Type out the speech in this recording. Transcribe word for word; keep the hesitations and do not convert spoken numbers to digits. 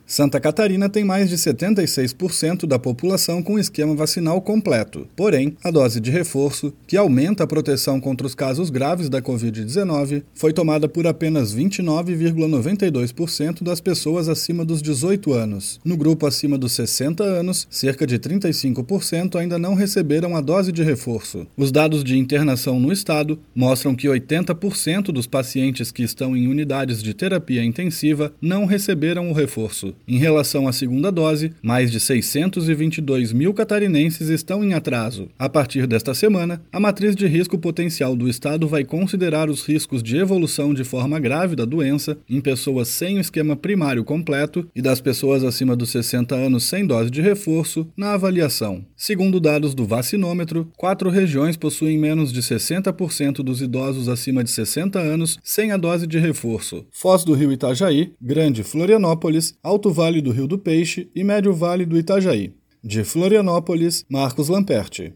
Santa Catarina tem mais de setenta e seis por cento da população com esquema vacinal completo. Porém, a dose de reforço, que aumenta a proteção contra os casos graves da covid dezenove, foi tomada por apenas vinte e nove vírgula noventa e dois por cento das pessoas acima dos dezoito anos. No grupo acima dos sessenta anos, cerca de trinta e cinco por cento ainda não receberam a dose de reforço. Os dados de internação no estado mostram que oitenta por cento dos pacientes que estão em unidades de terapia intensiva não receberam o reforço. Em relação à segunda dose, mais de seiscentos e vinte e dois mil catarinenses estão em atraso. A partir desta semana, a matriz de risco potencial do estado vai considerar os riscos de evolução de forma grave da doença em pessoas sem o esquema primário completo e das pessoas acima dos sessenta anos sem dose de reforço na avaliação. Segundo dados do vacinômetro, quatro regiões possuem menos de sessenta por cento dos idosos acima de sessenta anos sem a dose de reforço: Foz do Rio Itajaí, Grande Florianópolis, Alto Vale do Rio do Peixe e Médio Vale do Itajaí. De Florianópolis, Marcos Lamperti.